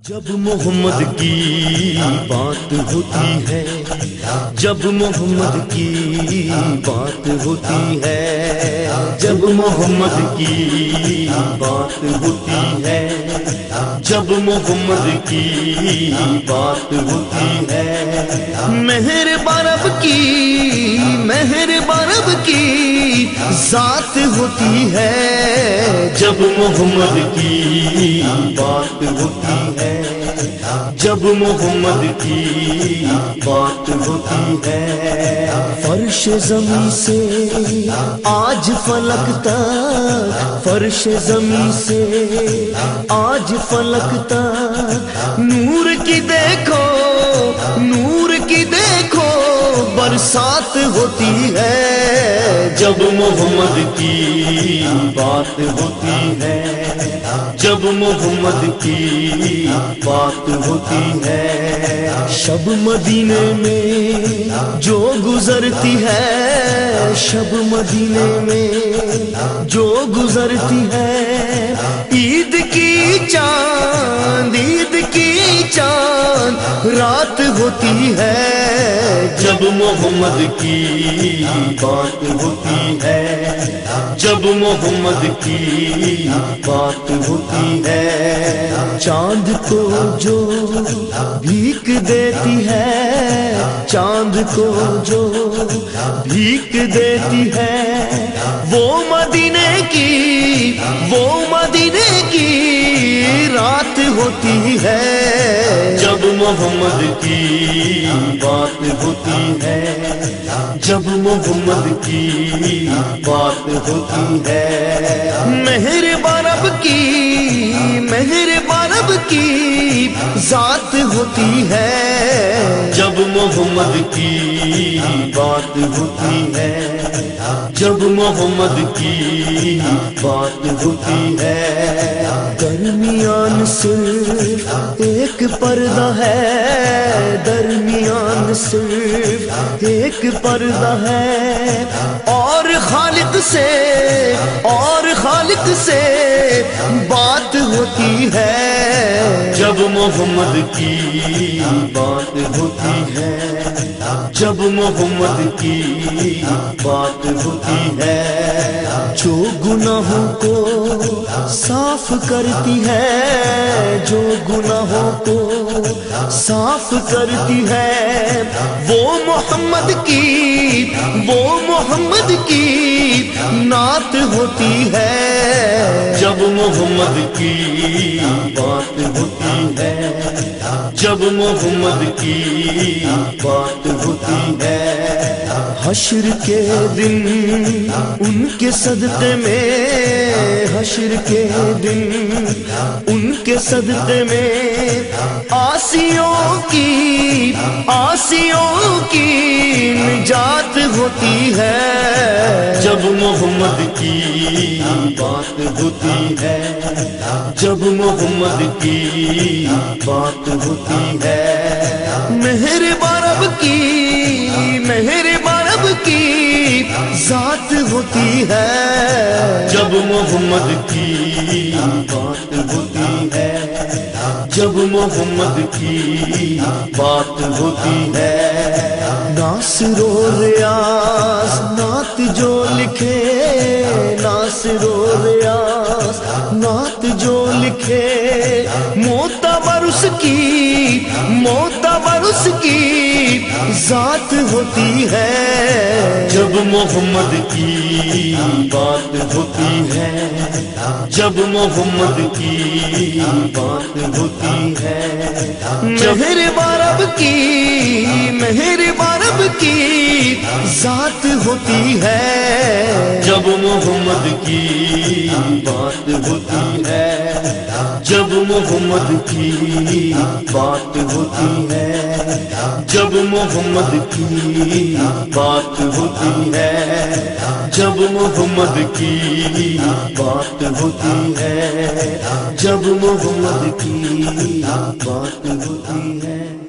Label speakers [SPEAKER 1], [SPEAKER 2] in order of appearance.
[SPEAKER 1] جب محمد کی بات ہوتی ہے، جب محمد کی بات ہوتی ہے، جب محمد کی بات ہوتی ہے، جب محمد کی بات ہوتی ہے، مہر برب کی، مہر برب کی ذات ہوتی ہے، جب محمد کی بات ہوتی ہے، جب محمد کی بات ہوتی ہے، فرش زمین سے آج فلک تک، فرش زمین سے آج فلک تک، نور کی دیکھو، نور کی دیکھو برسات ہوتی ہے، جب محمد کی بات ہوتی ہے، جب محمد کی بات ہوتی ہے، شب مدینے میں جو گزرتی ہے، شب مدینے میں جو گزرتی ہے، عید کی چاند، عید کی چاند رات ہوتی ہے، جب محمد کی بات ہوتی ہے، جب محمد کی بات ہوتی ہے، چاند کو جو بھیک دیتی ہے، چاند کو جو بھیک دیتی ہے، وہ مدینے کی، وہ مدینے کی رات ہوتی ہے، جب محمد کی بات ہوتی ہے، جب محمد کی بات ہوتی ہے، مہر برب کی، مہر برب کی ذات ہوتی ہے، جب محمد کی بات ہوتی ہے، جب محمد کی بات ہوتی ہے، درمیان صرف ایک پردہ ہے، درمیان صرف ایک پردہ ہے، اور خالق سے، اور خالق سے بات ہوتی ہے، جب محمد کی بات ہوتی ہے، جب محمد کی بات ہوتی ہے، جو گناہوں کو صاف کرتی ہے، جو گناہوں کو صاف کرتی ہے، وہ محمد کی، وہ محمد کی نعت ہوتی ہے، جب محمد کی بات ہوتی ہے، جب محمد کی بات ہوتی ہے، حشر کے دن ان کے صدقے میں، حشر کے دن ان کے صدقے میں عاصیوں کی، عاصیوں کی نجات ہوتی ہے، جب محمد کی بات ہوتی ہے، جب محمد کی بات ہوتی ہے، مہر برب کی، مہر برب کی ذات ہوتی ہے، جب محمد کی بات ہوتی ہے، جب محمد کی بات ہوتی ہے، ناصر و ریاض نعت جو لکھے، ناصر و ریاض نعت جو لکھے، معتبر اس کی، معتبر اس کی ذات ہوتی ہے، جب محمد کی بات ہوتی ہے، جب محمد کی بات ہوتی ہے، مہر برب کی، مہر برب کی ذات ہوتی ہے، جب محمد کی بات ہوتی ہے، جب محمد کی بات ہوتی ہے، جب محمد کی بات ہوتی ہے، جب محمد کی بات ہوتی ہے، جب محمد کی بات ہوتی ہے۔